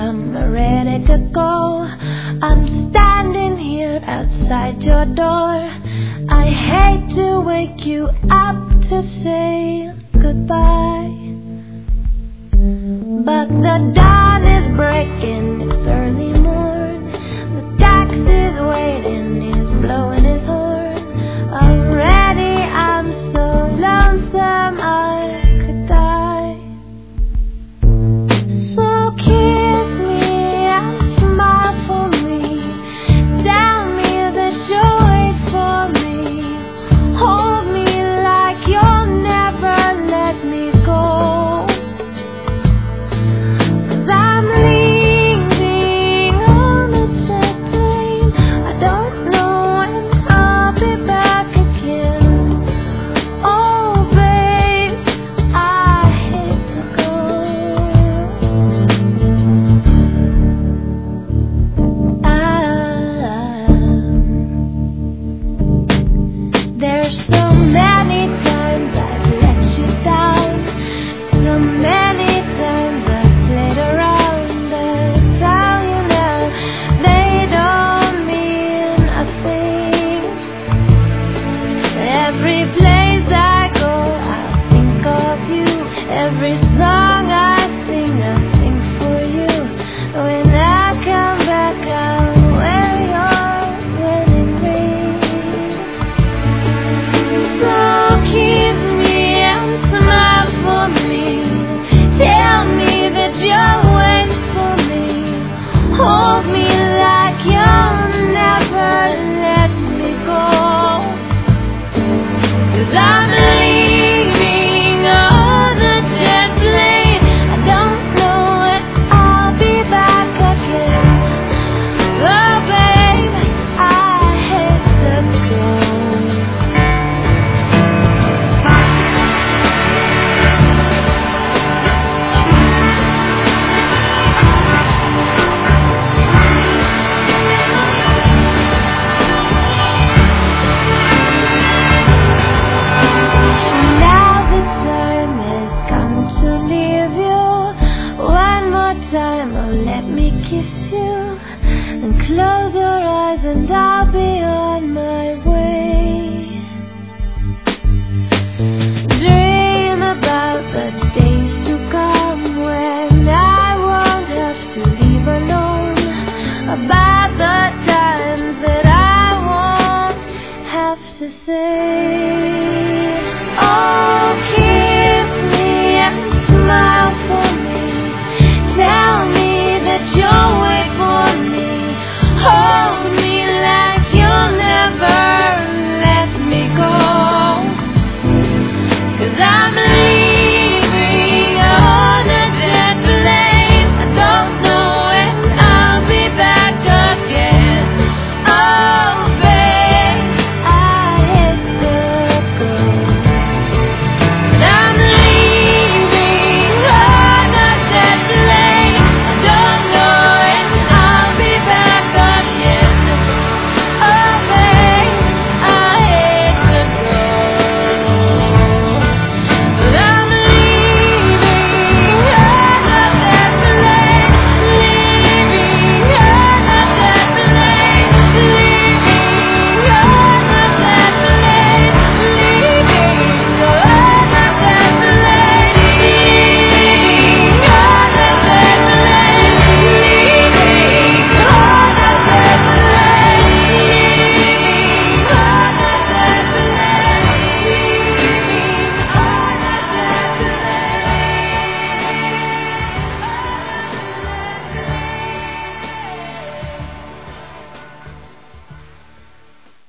I'm ready to go. I'm standing here outside your door. I hate to wake you up to say goodbye, but the dawn is breaking, it's early morn. The taxi's waiting, he's blowing his horn. Already I'm so lonesome I could die. So kiss me and smile for me. Tell me that you'll wait for me. Hold me like you'll never let me go. 'Cause I'm leaving on a jet plane. I don't know when I'll be back again. Oh babe, I hate to go. There's so many times I've let you down. So many times I've played around. I tell you now, they don't mean a thing. Every place I go, I think of you. Every song I sing for you. When I come back, I'll wear your wedding ring. So kiss me and smile for me. Tell me that you'll wait for me. Hold me like you'll never let me go. 'Cause I'm leaving on the jet plane. I don't know when I'll be back again. Oh babe, I hate to go. Now the time has come to leave you. One more time, oh let me kiss you. And close your eyes and I'll be yours.